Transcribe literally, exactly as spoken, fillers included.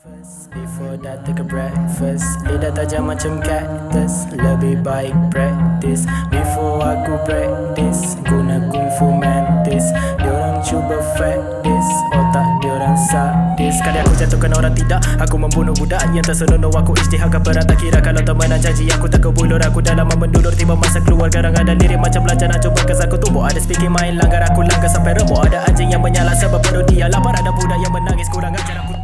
First, before that take a breakfast. Lidah tajam macam cactus. Lebih baik practice before aku practice. Guna kung fu mantis. Diorang cuba fetish, otak diorang sadis. Kali aku jatuhkan orang tidak. Aku membunuh budak yang tersenonoh. Aku isytiharkan perang tak kira kalau temenan janji. Aku tak kebulur, aku dalam mendulur. Tiba masa keluar garang ada lirik macam belajar nak coba kes aku tumbuk. Ada speaking main langgar aku langgar sampai remuk. Ada anjing yang menyala sebab parodi. Lapar ada budak yang menangis kurang ajar aku.